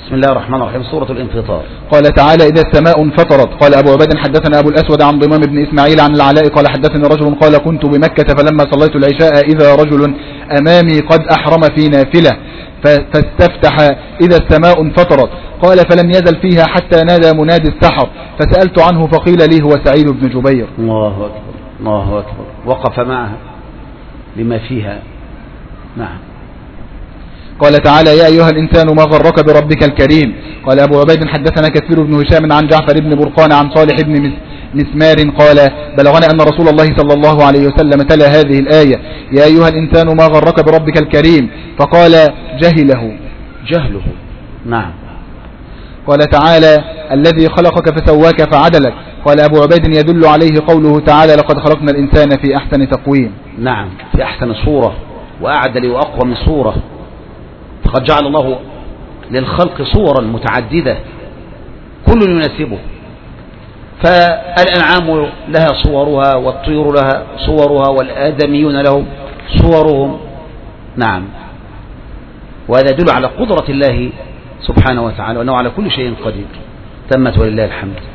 بسم الله الرحمن الرحيم. سورة الانفطار. قال تعالى: إذا السماء انفطرت. قال أبو عبيد: حدثنا أبو الأسود عن ضمام بن إسماعيل عن العلاء قال: حدثني رجل قال: كنت بمكة فلما صليت العشاء إذا رجل أمامي قد أحرم في نافلة فاستفتح: إذا السماء انفطرت. قال: فلم يزل فيها حتى نادى منادي السحر، فسألت عنه فقيل لي: هو سعيد بن جبير. الله أكبر الله أكبر. وقف معها لما فيها. نعم. قال تعالى: يا أيها الإنسان ما غرك بربك الكريم. قال أبو عبيد: حدثنا كثير بن هشام عن جعفر بن برقان عن صالح بن مسمار قال: بلغنا أن رسول الله صلى الله عليه وسلم تلا هذه الآية: يا أيها الإنسان ما غرك بربك الكريم. فقال: جهله. نعم. قال تعالى: الذي خلقك فسواك فعدلك. قال أبو عبيد: يدل عليه قوله تعالى: لقد خلقنا الإنسان في أحسن تقويم. نعم، في أحسن صورة وأعدل وأقوى من صورة. فقد جعل الله للخلق صورا متعددة كل يناسبه، فالأنعام لها صورها، والطيور لها صورها، والآدميون لهم صورهم. نعم. وهذا يدل على قدرة الله سبحانه وتعالى وأنه على كل شيء قدير. تمت ولله الحمد.